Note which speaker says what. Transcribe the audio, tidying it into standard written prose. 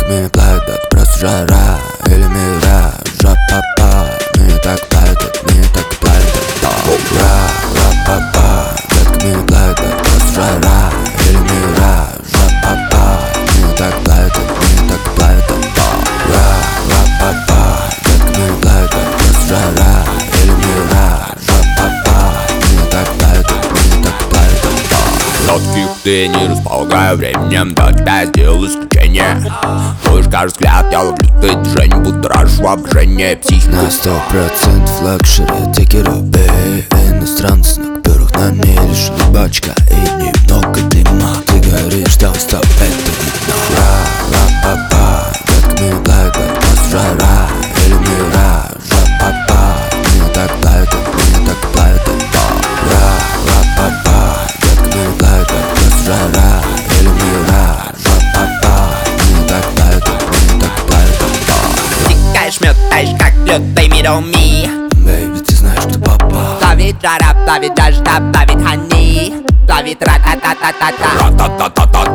Speaker 1: меня плавит, это просто жара. Или мира, жопа-па. Меня так плавит, меня так плавит. Ра-ра-па-па. Детка меня плавит, это просто жара. Или мира, жопа-па. Меня так плавит, меня так плавит. Ра-ра-па-па. Детка меня плавит, это просто жара. Или мира, жопа-па. Меня так плавит, меня так плавит.
Speaker 2: Сладких ты не располагаю временем, до тебя сделал исключение. Твой каждый взгляд, я ловлю твои движения, будоражу воображение, психику.
Speaker 1: На 100% лакшери, take it up, babe. Иностранцы, на которых на мне лишь бачка и немного дыма. Ты говоришь, что стоп, это видно. Ра-ра-па-па. Детка меня плавит, это просто жара. Или мира, жопа-па. Меня так плавит, меня так плавит. Ра-ра-па-па. Детка меня плавит, это просто жара. Или мира, жопа-па. Меня так плавит, меня так плавит.
Speaker 3: Тикаешь, метаешь, как лед, baby, don't me.
Speaker 1: Бэйби, ты знаешь, кто папа.
Speaker 3: Плавит жара, плавит дождь, плавит хани. Плавит ра-та-та-та-та-та.
Speaker 2: Ра-та-та-та-та.